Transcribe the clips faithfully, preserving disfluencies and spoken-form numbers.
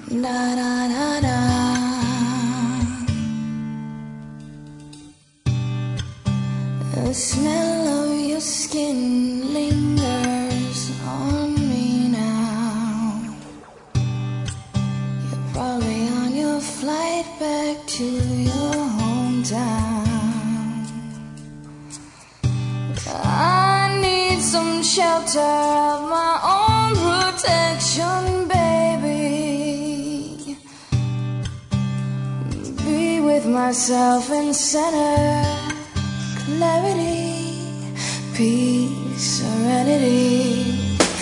Da da da da. The smell of your skin lingers on me now. You're probably on your flight back to your hometown. I need some shelter of my own protection, baby. Be with myself in center, clarity, peace, serenity.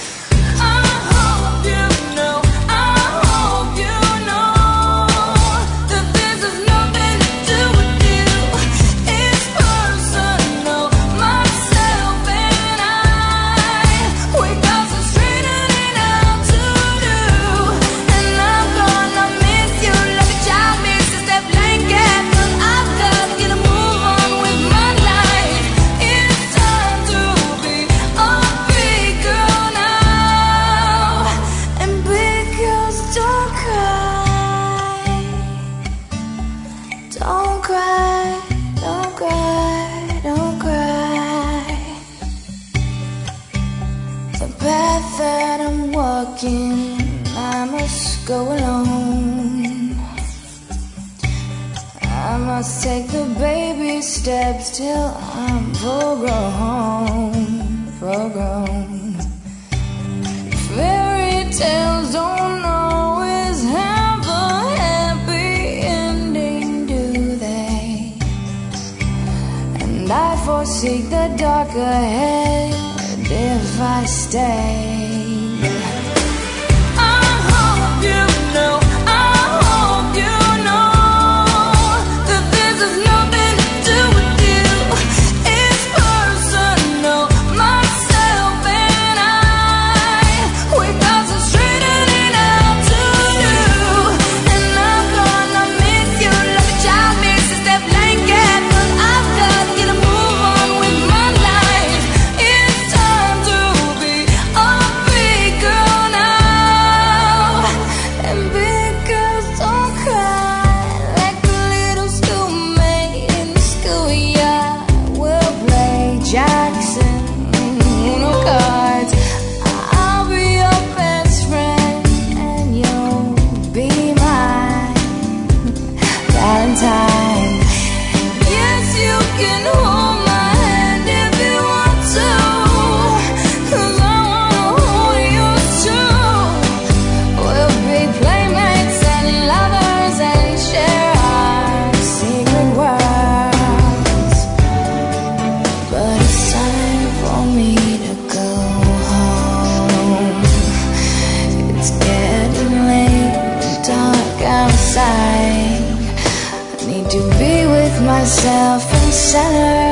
Don't cry, don't cry, don't cry. The path that I'm walking, I must go alone. I must take the baby steps till I'm full grown, full grown. Fairy tales don't always have a happy ending, do they? And I foresee the dark ahead if I stay. I need to be with myself in center.